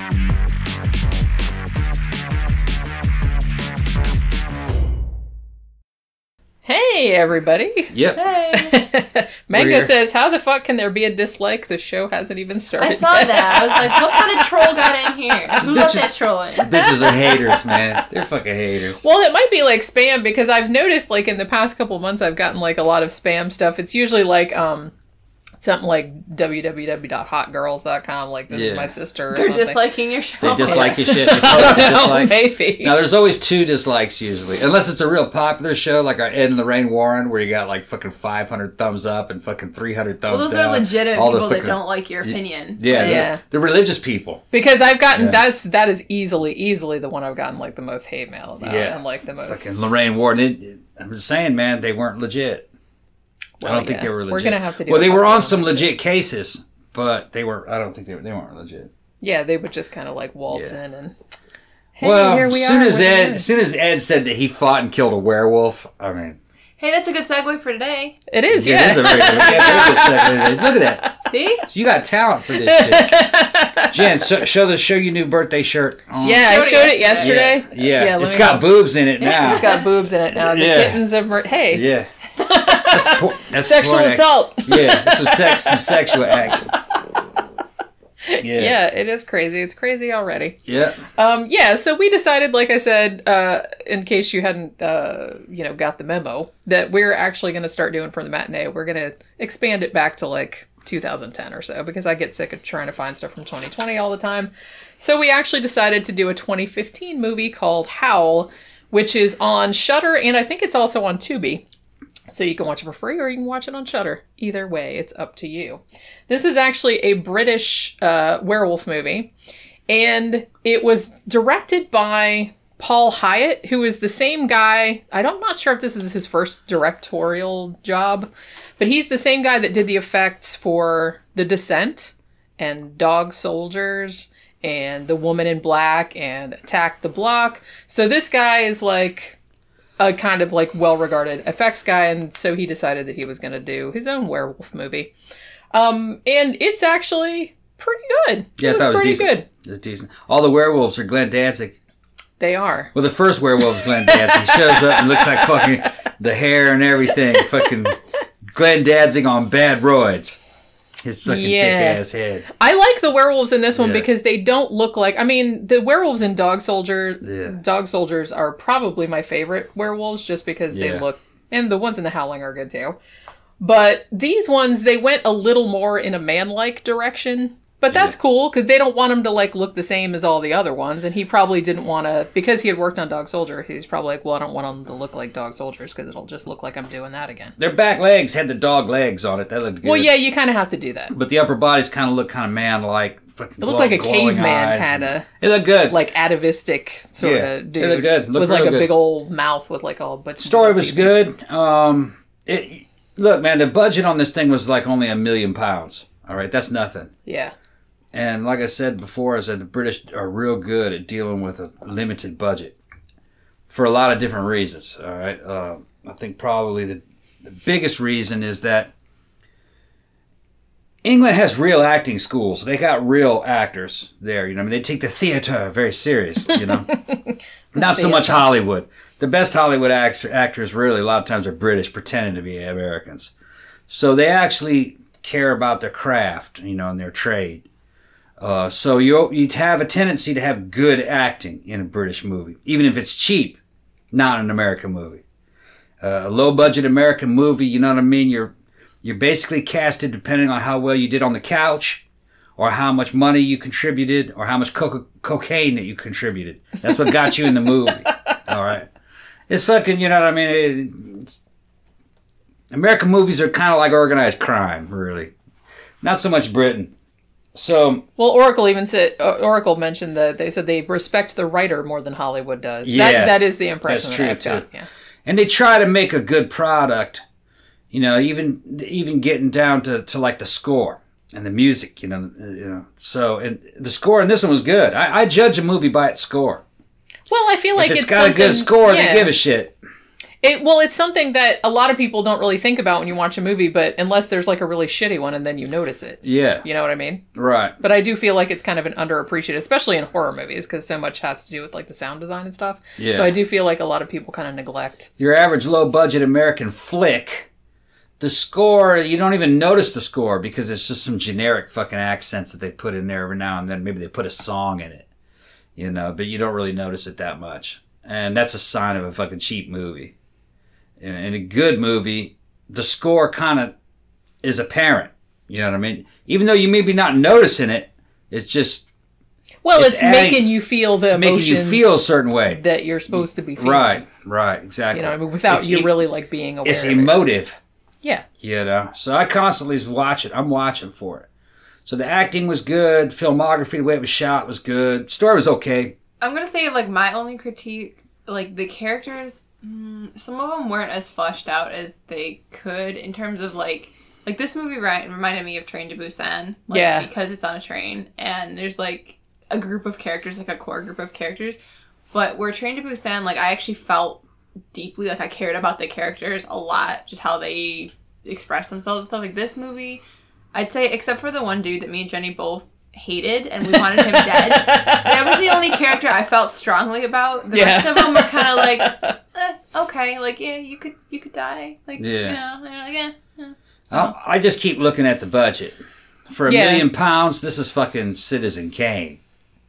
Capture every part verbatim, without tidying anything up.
Hey, everybody. Yep. Hey. Mango says, how the fuck can there be a dislike? The show hasn't even started I saw yet. that. I was like, what kind of troll got in here? Who let that troll in? Bitches are haters, man. They're fucking haters. Well, it might be like spam because I've noticed like in the past couple months I've gotten like a lot of spam stuff. It's usually like um something like w w w dot hot girls dot com, like this Yeah. is my sister or They're something. disliking your show. They dislike your shit. They call it a No, dislike. maybe. Now, there's always two dislikes usually. Unless it's a real popular show like our Ed and Lorraine Warren where you got like fucking five hundred thumbs up and fucking three hundred thumbs Well, those down. are legitimate All the people fucking- that don't like your opinion. Yeah, Like, they're, Yeah. they're religious people. Because I've gotten Yeah. that's that is easily easily the one I've gotten like the most hate mail about Yeah. and like the most Fucking Lorraine Warren. It, I'm just saying, man, they weren't legit. Well, I don't think yeah. they were legit. We're gonna have to do Well, a they were couple on of some them. legit cases, but they were. I don't think they were. They weren't legit. Yeah, they would just kind of like waltz Yeah. in and hey, Well, here we as soon are. as we're Ed, doing it. as soon as Ed said that he fought and killed a werewolf, I mean, Hey, that's a good segue for today. It is, yeah, yeah. this is a very good, yeah, very good segment today. Look at that. See? So you got talent for this shit. Jen, so, show the show your new birthday shirt. Oh. Yeah, I Showed it showed it yesterday. yesterday. Yeah, yeah. let It's me got know. boobs in it now. It's got boobs in it now. The Yeah. kittens of mer- hey, Yeah. That's, po- that's sexual porn act- assault. Yeah, that's some sex, some sexual action. Yeah. Yeah, it is crazy. It's crazy already. Yeah. Um, yeah, so we decided, like I said, uh, in case you hadn't, uh, you know, got the memo, that we're actually going to start doing for the matinee. We're going to expand it back to like two thousand ten or so because I get sick of trying to find stuff from twenty twenty all the time. So we actually decided to do a twenty fifteen movie called Howl, which is on Shudder, and I think it's also on Tubi. So you can watch it for free or you can watch it on Shudder. Either way, it's up to you. This is actually a British uh, werewolf movie. And it was directed by Paul Hyatt, who is the same guy. I don't, I'm not sure if this is his first directorial job. But he's the same guy that did the effects for The Descent and Dog Soldiers and The Woman in Black and Attack the Block. So this guy is like a kind of like well-regarded effects guy, and so he decided that he was going to do his own werewolf movie. Um, and it's actually pretty good. Yeah, I it was thought it was pretty decent. good. It was decent. All the werewolves are Glenn Danzig. They are. Well, the first werewolf is Glenn Danzig. He shows up and looks like fucking the hair and everything. Fucking Glenn Danzig on bad roids. His fucking Yeah. thick ass head. I like the werewolves in this one Yeah. because they don't look like... I mean, the werewolves in Dog Soldier... Yeah. Dog Soldiers are probably my favorite werewolves just because they Yeah. look... And the ones in The Howling are good too. But these ones, they went a little more in a man-like direction. But that's Yeah. cool because they don't want him to like look the same as all the other ones. And he probably didn't want to... Because he had worked on Dog Soldier, he's probably like, well, I don't want them to look like Dog Soldiers because it'll just look like I'm doing that again. Their back legs had the dog legs on it. That looked good. Well, yeah, you kind of have to do that. But the upper bodies kind of look kind of man-like. It It looked like a caveman kind of... It looked good. like atavistic sort Yeah, of it dude. looked good. It looked with like real a good. big old mouth with like all but Story was good. Um, it, look, man, the budget on this thing was like only a million pounds. All right, that's nothing. Yeah. And like I said before, I said the British are real good at dealing with a limited budget for a lot of different reasons. All right, uh, I think probably the, the biggest reason is that England has real acting schools. They got real actors there. You know, I mean, they take the theater very serious. You know, not so much Hollywood. The best Hollywood act- actors, really, a lot of times are British, pretending to be Americans. So they actually care about their craft, you know, and their trade. Uh, so you you'd have a tendency to have good acting in a British movie, even if it's cheap, not an American movie. Uh, a low-budget American movie, you know what I mean? You're you're basically casted depending on how well you did on the couch, or how much money you contributed, or how much co- cocaine that you contributed. That's what got you in the movie. All right, it's fucking, you know what I mean? It, it's, American movies are kind of like organized crime, really. Not so much Britain. So Well, Oracle even said uh, Oracle mentioned that they said they respect the writer more than Hollywood does. Yeah, that, that is the impression that's that true, I've got. too. Yeah. and they try to make a good product, you know, even even getting down to, to like the score and the music, you know, you know. So and the score in this one was good. I, I judge a movie by its score. Well, I feel like If it's it's got a good something- score, yeah. they give a shit. It well, it's something that a lot of people don't really think about when you watch a movie, but unless there's like a really shitty one, and then you notice it. Yeah. You know what I mean? Right. But I do feel like it's kind of an underappreciated, especially in horror movies, because so much has to do with like the sound design and stuff. Yeah. So I do feel like a lot of people kind of neglect. Your average low-budget American flick, the score, you don't even notice the score because it's just some generic fucking accents that they put in there every now and then. Maybe they put a song in it, you know, but you don't really notice it that much. And that's a sign of a fucking cheap movie. In, in a good movie, the score kind of is apparent. You know what I mean? Even though you maybe not noticing it, it's just Well, it's, it's adding, making you feel the it's making you emotions feel a certain way that you're supposed to be feeling. Right, right, exactly. You know what I mean? Without It's you e- really like being aware It's of it. emotive. Yeah. You know, so I constantly watch it. I'm watching for it. So the acting was good. Filmography, the way it was shot was good. Story was okay. I'm gonna say like my only critique, like the characters, mm, some of them weren't as fleshed out as they could in terms of like, like this movie right reminded me of Train to Busan, like, Yeah. because it's on a train and there's like a group of characters, like a core group of characters, but where Train to Busan, like I actually felt deeply like I cared about the characters a lot, just how they express themselves and stuff. Like this movie, I'd say except for the one dude that me and Jenny both hated and we wanted him dead, that was the only character I felt strongly about. The Yeah. rest of them were kind of like, eh, okay, like yeah, you could you could die, like Yeah. you know, and you're like, eh, eh. So, I, I just keep looking at the budget. For a Yeah. million pounds, this is fucking Citizen Kane.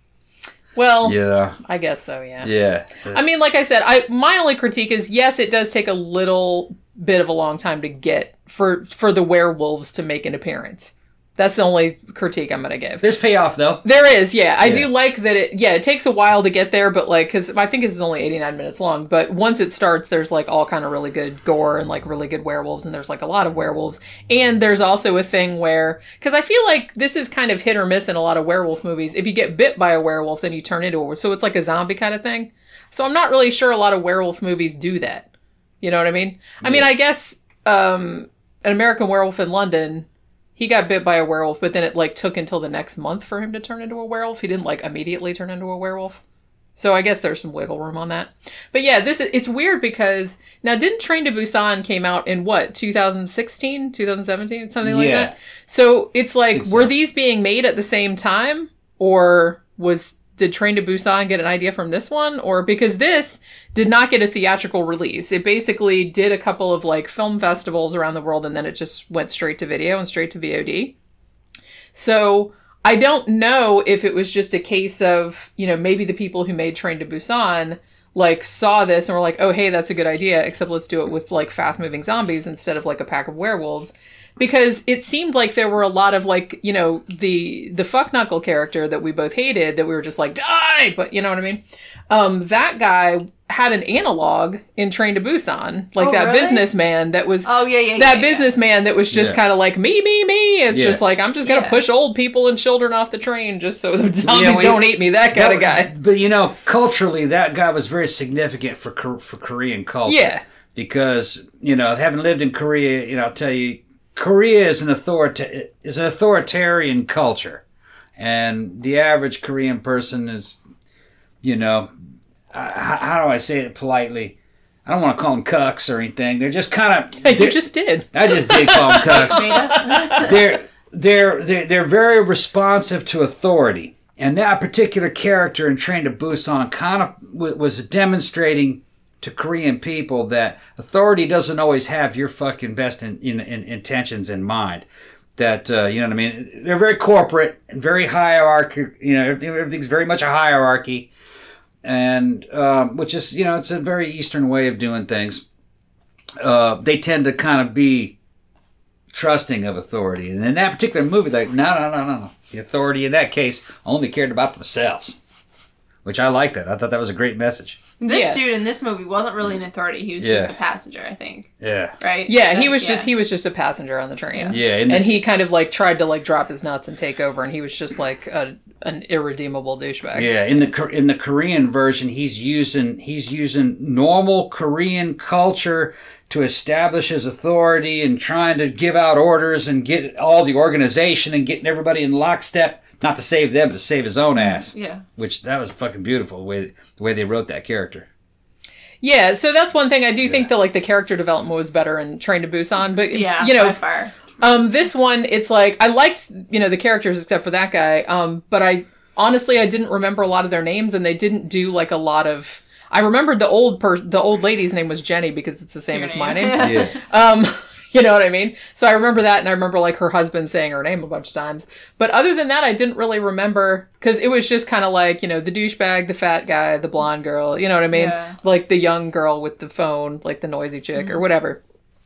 Well, Yeah. I guess so, yeah. Yeah. I mean, like I said, I my only critique is, yes, it does take a little bit of a long time to get for for the werewolves to make an appearance. That's the only critique I'm going to give. There's payoff, though. There is, yeah. I Yeah. do like that it, yeah, it takes a while to get there, but like, because I think this is only eighty-nine minutes long, but once it starts, there's like all kind of really good gore and like really good werewolves, and there's like a lot of werewolves. And there's also a thing where, because I feel like this is kind of hit or miss in a lot of werewolf movies. If you get bit by a werewolf, then you turn into a werewolf. So it's like a zombie kind of thing. So I'm not really sure a lot of werewolf movies do that. You know what I mean? I mean, I guess um, An American Werewolf in London, he got bit by a werewolf, but then it like took until the next month for him to turn into a werewolf. He didn't like immediately turn into a werewolf. So I guess there's some wiggle room on that. But yeah, this is, it's weird because now didn't Train to Busan came out in what, two thousand sixteen, two thousand seventeen, something like Yeah. that. So it's like, so. were these being made at the same time, or was did Train to Busan get an idea from this one? Or because this did not get a theatrical release. It basically did a couple of like film festivals around the world, and then it just went straight to video and straight to V O D. So I don't know if it was just a case of, you know, maybe the people who made Train to Busan like saw this and were like, oh, hey, that's a good idea, except let's do it with like fast moving zombies instead of like a pack of werewolves. Because it seemed like there were a lot of like, you know, the the fuck knuckle character that we both hated, that we were just like, die! But you know what I mean? Um, that guy had an analog in Train to Busan. Like Oh, that really? businessman that was... oh yeah, yeah, that yeah, businessman that was just Yeah. kind of like, me, me, me. It's Yeah. just like, I'm just going to Yeah. push old people and children off the train just so the zombies Yeah, we- don't eat me. That kind of guy. But, but, you know, culturally, that guy was very significant for Kor- for Korean culture. Yeah. Because, you know, having lived in Korea, you know, I'll tell you, Korea is an authorita- is an authoritarian culture. And the average Korean person is, you know, uh, how, how do I say it politely? I don't want to call them cucks or anything. They're just kind of... You just did. I just did call them cucks. Made up. they're they're they're they're very responsive to authority, and that particular character in Train to Busan kind of w- was demonstrating to Korean people that authority doesn't always have your fucking best in, in, in intentions in mind. That uh, you know what I mean? They're very corporate and very hierarchy. You know, everything, everything's very much a hierarchy, and um, which is, you know, it's a very Eastern way of doing things. Uh, they tend to kind of be trusting of authority. And in that particular movie, like, no, no, no, no, no. The authority in that case only cared about themselves, which I liked that. I thought that was a great message. This Yeah. dude in this movie wasn't really an authority. He was Yeah. just a passenger, I think. Yeah. Right? Yeah, he Uh, was yeah. just he was just a passenger on the train. Yeah, and and the- he kind of like tried to like drop his nuts and take over, and he was just like a, an irredeemable douchebag. Yeah, in the Kor- in the Korean version, he's using he's using normal Korean culture to establish his authority and trying to give out orders and get all the organization and getting everybody in lockstep, not to save them, but to save his own ass. Yeah. Which that was fucking beautiful the way the way they wrote that character. Yeah, so that's one thing. I do think that like the character development was better in Train to Busan, but Yeah, you know, by far. um, this one it's like I liked you know the characters except for that guy, um, but I honestly I didn't remember a lot of their names, and they didn't do like a lot of. I remembered the old per the old lady's name was Jenny because it's the same Your as my name. name. Yeah. Um, you know what I mean? So I remember that, and I remember like her husband saying her name a bunch of times. But other than that, I didn't really remember because it was just kind of like you know the douchebag, the fat guy, the blonde girl. You know what I mean? Yeah. Like the young girl with the phone, like the noisy chick mm-hmm. or whatever.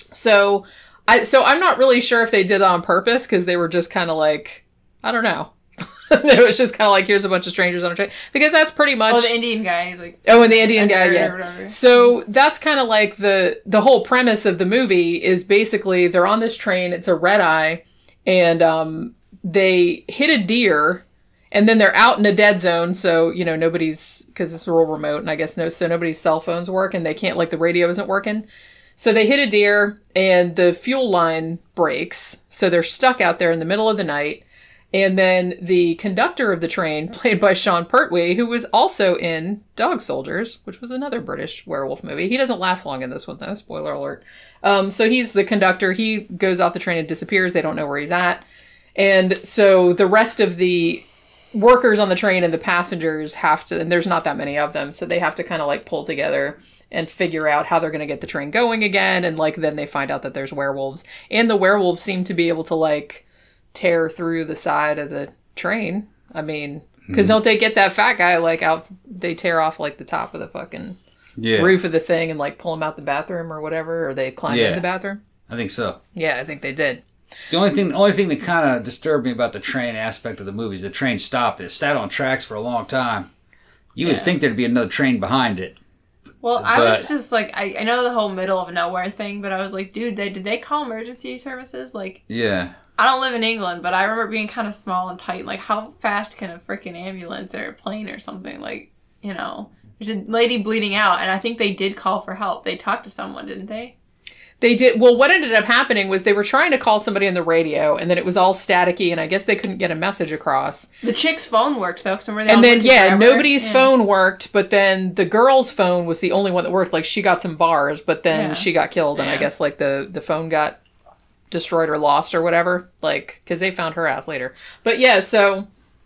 So I so I'm not really sure if they did it on purpose because they were just kind of like I don't know. It was just kind of like, here's a bunch of strangers on a train. Because that's pretty much... Oh, the Indian guy. He's like... Oh, and the Indian guy, or yeah. whatever. So that's kind of like the the whole premise of the movie is basically they're on this train. It's a red eye. And um, they hit a deer. And then they're out in a dead zone. So, you know, nobody's... Because it's real remote. And I guess no, so nobody's cell phones work. And they can't... Like, the radio isn't working. So they hit a deer. And the fuel line breaks. So they're stuck out there in the middle of the night. And then the conductor of the train, played by Sean Pertwee, who was also in Dog Soldiers, which was another British werewolf movie. He doesn't last long in this one, though. Spoiler alert. Um, so he's the conductor. He goes off the train and disappears. They don't know where he's at. And so the rest of the workers on the train and the passengers have to, and there's not that many of them, so they have to kind of like pull together and figure out how they're going to get the train going again. And like then they find out that there's werewolves. And the werewolves seem to be able to like... tear through the side of the train. I mean, because mm. don't they get that fat guy like out? They tear off like the top of the fucking yeah. roof of the thing and like pull him out the bathroom or whatever, or they climb yeah. in the bathroom. I think so. Yeah, I think they did. The only thing, the only thing that kind of disturbed me about the train aspect of the movie is the train stopped. It sat on tracks for a long time. You yeah. would think there'd be another train behind it. Well, but, I was just like, I, I know the whole middle of nowhere thing, but I was like, dude, they did they call emergency services? Like, yeah. I don't live in England, but I remember being kind of small and tight. Like, how fast can a freaking ambulance or a plane or something, like, you know, there's a lady bleeding out, and I think they did call for help. They talked to someone, didn't they? They did. Well, what ended up happening was they were trying to call somebody on the radio, and then it was all staticky, and I guess they couldn't get a message across. The chick's phone worked, though, because remember they And all then, worked yeah, together? nobody's Yeah. phone worked, but then the girl's phone was the only one that worked. Like, she got some bars, but then Yeah. she got killed, and Yeah. I guess, like, the, the phone got destroyed or lost or whatever. Like, because they found her ass later. But, yeah, so...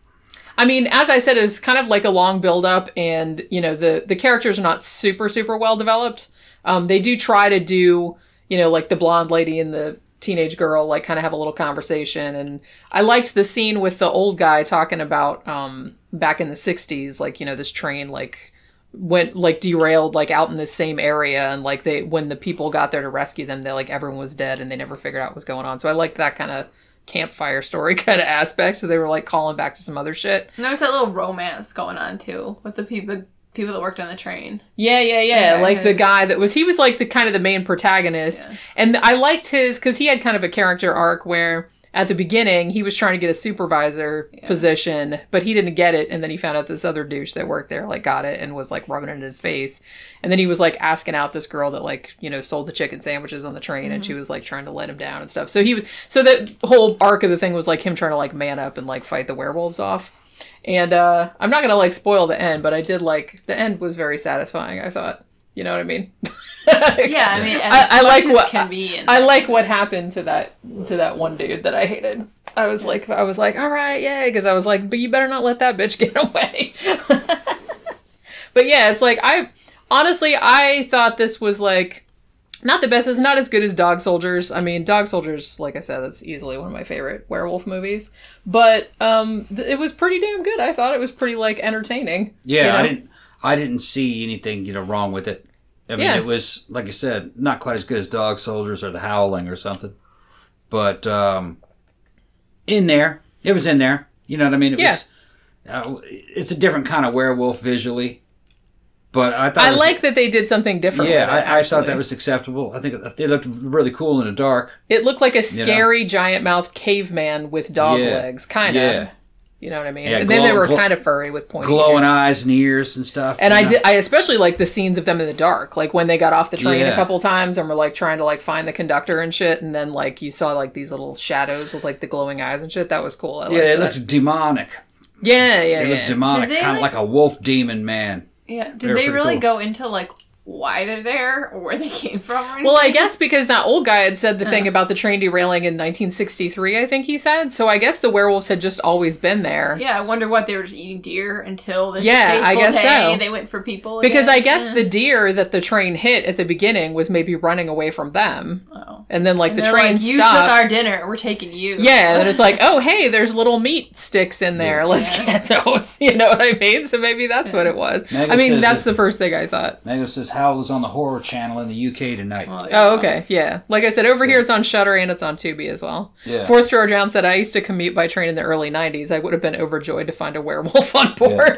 I mean, as I said, it was kind of like a long build-up, and, you know, the, the characters are not super, super well-developed. Um, they do try to do... You know, like the blonde lady and the teenage girl, like kind of have a little conversation. And I liked the scene with the old guy talking about um, back in the sixties, like, you know, this train like went like derailed like out in the same area. And like they, when the people got there to rescue them, they like everyone was dead and they never figured out what was going on. So I liked that kind of campfire story kind of aspect. So they were like calling back to some other shit. And there was that little romance going on too with the people. People that worked on the train. Yeah, yeah, yeah. Yeah, like yeah. the guy that was, he was like the kind of the main protagonist. Yeah. And I liked his, because he had kind of a character arc where at the beginning he was trying to get a supervisor Yeah. position, but he didn't get it. And then he found out this other douche that worked there like got it and was like rubbing it in his face. And then he was like asking out this girl that like, you know, sold the chicken sandwiches on the train Mm-hmm. and she was like trying to let him down and stuff. So he was, so the whole arc of the thing was like him trying to like man up and like fight the werewolves off. And uh, I'm not going to, like, spoil the end, but I did, like, the end was very satisfying, I thought. You know what I mean? Yeah, I mean, as I, I much like as what can be. In I like what happened to that to that one dude that I hated. I was like, I was like, all right, yay, because I was like, but you better not let that bitch get away. But yeah, it's like, I, honestly, I thought this was, like, not the best. It's not as good as Dog Soldiers. I mean, Dog Soldiers, like I said, that's easily one of my favorite werewolf movies. But um, th- it was pretty damn good. I thought it was pretty like entertaining. Yeah, you know? I didn't. I didn't see anything you know wrong with it. I mean, Yeah. it was like I said, not quite as good as Dog Soldiers or The Howling or something, but um, in there, it was in there. You know what I mean? It Yeah. was. Uh, it's a different kind of werewolf visually. But I thought I it was, like that they did something different. Yeah, with it, I, I thought actually. that was acceptable. I think they looked really cool in the dark. It looked like a scary giant mouthed caveman with dog Yeah. legs, kind of. Yeah. You know what I mean? Yeah, and then they glow- were glow- kind of furry with pointy Glowing ears. eyes and ears and stuff. And you I know? did. I especially like the scenes of them in the dark, like when they got off the train Yeah. a couple times and were like trying to like find the conductor and shit, and then like you saw like these little shadows with like the glowing eyes and shit. That was cool. I Yeah, they liked that. looked demonic. Yeah, yeah, They yeah. looked demonic, Did they, kind of like- like a wolf demon man. Yeah. Did They were they pretty really cool. go into, like, why they're there or where they came from. Or Well, I anything. guess because that old guy had said the thing about the train derailing in nineteen sixty-three, I think he said. So I guess the werewolves had just always been there. Yeah, I wonder what they were just eating deer until this Yeah, I fateful guess day so. they went for people. Because again. I guess Yeah. the deer that the train hit at the beginning was maybe running away from them. Oh. And then, like, And the they're train like, you stopped. took our dinner, we're taking you. Yeah, and it's like, oh, hey, there's little meat sticks in there. Yeah. Let's Yeah. get those. You know what I mean? So maybe that's what it was. Mega I mean, says that's that- the first thing I thought. Megan says Howl is on the Horror Channel in the U K tonight. Well, there you Oh, go. okay. Yeah. Like I said, over here it's on Shudder and it's on Tubi as well. Yeah. Fourth Drawer Down said, I used to commute by train in the early nineties. I would have been overjoyed to find a werewolf on board.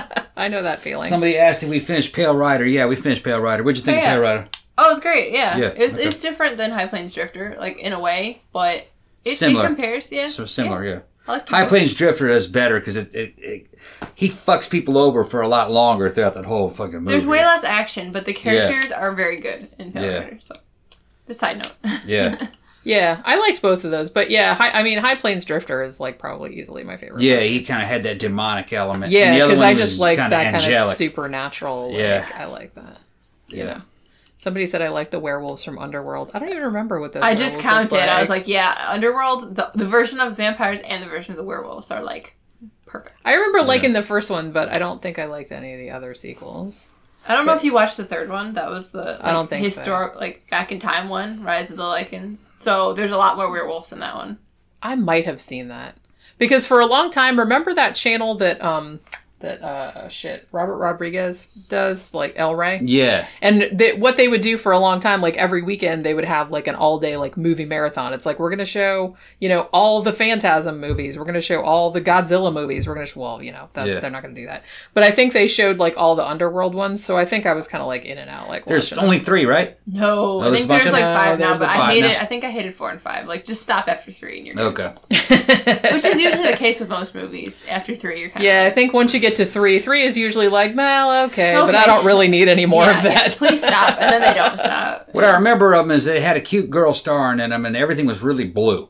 I know that feeling. Somebody asked if we finished Pale Rider. Yeah, we finished Pale Rider. What'd you think Oh, yeah. of Pale Rider? Oh, it's great. Yeah, Yeah, it's okay. it's different than High Plains Drifter, like in a way, but it, Similar. it compares. Yeah, So similar, yeah. I like High Plains Drifter does better because it, it, it he fucks people over for a lot longer throughout that whole fucking movie. There's way less action, but the characters are very good in Pale Yeah. Rider. So, the side note. Yeah, Yeah, I liked both of those. But yeah, high, I mean, High Plains Drifter is like probably easily my favorite. yeah. Western. He kind of had that demonic element. Yeah, And the other because one I was just liked kinda that kind of angelic. supernatural. Like, Yeah. I like that. Yeah. You know. Somebody said I like the werewolves from Underworld. I don't even remember what those I just werewolves counted. look I was like, yeah, Underworld, the, the version of vampires and the vertion of the werewolves are like perfect. I remember liking the first one, but I don't think I liked any of the other sequels. I don't know if you watched the third one. That was the like, I don't think so. historic, like back in time one, Rise of the Lycans. So there's a lot more werewolves in that one. I might have seen that. Because for a long time, remember that channel that um that uh shit Robert Rodriguez does, like El Rey? Yeah, And they, what they would do for a long time, like every weekend, they would have like an all day like movie marathon. It's like, we're going to show, you know, all the Phantasm movies. We're going to show all the Godzilla movies. We're going to, well, you know, that, Yeah. they're not going to do that. But I think they showed like all the Underworld ones. So I think I was kind of like in and out. Like, there's watching only three, right? No, Oh, I there's think a bunch there's of like them? five No, now, there's but a I five hated. now. I think I hated four and five. Like, just stop after three and you're good. Okay. them. Which is usually the case with most movies. After three, you're kind of Yeah, I think once you get to three, three is usually like, well, okay, but Okay. I don't really need any more yeah, of that. yeah, please stop, and then they don't stop. What I remember of them is they had a cute girl starring in them, and everything was really blue.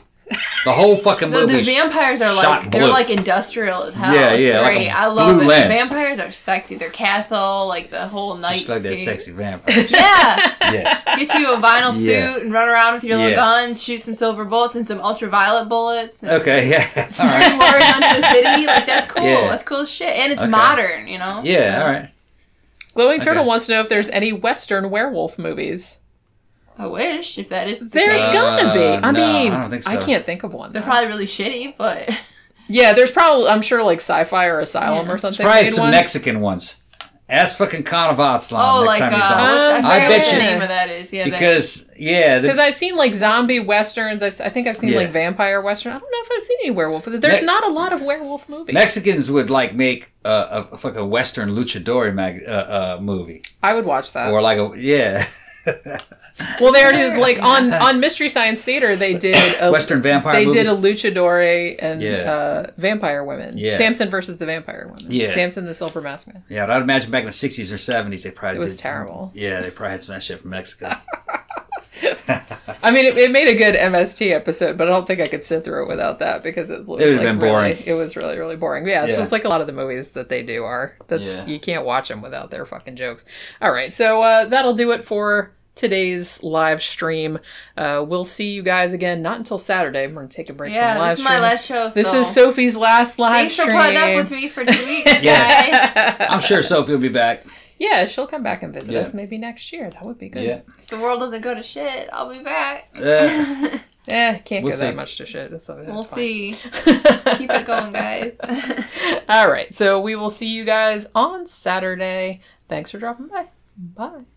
The whole fucking The, movie. the vampires are shot like they're blue. like industrial as hell. Yeah, It's yeah, like great. a I love blue it. lens. Vampires are sexy. Their castle, like the whole night. Just like that sexy vampire. Yeah. Yeah. Get you a vinyl Yeah. suit and run around with your little Yeah. guns, shoot some silver bullets and some ultraviolet bullets. And Okay, yeah. All Three right. warriors under the city. Like, that's cool. Yeah. That's cool as shit. And it's Okay. modern, you know? Yeah, So, all right. Glowing Turtle Okay. wants to know if there's any Western werewolf movies. I wish, if that is the There's case. Uh, gonna be. I no, mean, I don't think so. I can't think of one. They're though. probably really shitty, but Yeah, there's probably, I'm sure, like Sci-Fi or Asylum Yeah. or something. Probably made some one. Mexican ones. Ask fucking Conavatslan oh, next like time uh, you saw what's, I them. forget I what bet the you. name of that is. Yeah, that- Because, yeah. Because The, I've seen like zombie westerns. I've, I think I've seen Yeah. like vampire western. I don't know if I've seen any werewolf. There's Me- not a lot of werewolf movies. Mexicans would, like, make a, a fucking Western luchador mag, uh, uh, movie. I would watch that. Or, like, a, yeah. Well, there it is. Like on on Mystery Science Theater, they did a, Western vampire They movies? did a luchador and Yeah. uh, vampire women. Yeah. Samson versus the vampire women. Yeah. Samson the Silver Mask Man. Yeah, but I'd imagine back in the sixties or seventies, they probably It was did. terrible. Yeah, they probably had some of that shit from Mexico. I mean, it, it made a good M S T episode, but I don't think I could sit through it without that because it was It would've like been really- boring. It was really, really boring. Yeah, it's, Yeah. it's like a lot of the movies that they do are. That's Yeah. You can't watch them without their fucking jokes. All right, so uh, that'll do it for today's live stream. Uh, we'll see you guys again, not until Saturday. We're going to take a break yeah, from live this is my stream. last show. This so. is Sophie's last live Thanks stream. for putting up with me for two weeks, guys. Yeah. I'm sure Sophie will be back. Yeah, she'll come back and visit Yeah. us maybe next year. That would be good. Yeah. If the world doesn't go to shit, I'll be back. Uh, Eh, can't We'll go that see. much to shit. That's, that's We'll fine. see. Keep it going, guys. All right, so we will see you guys on Saturday. Thanks for dropping by. Bye.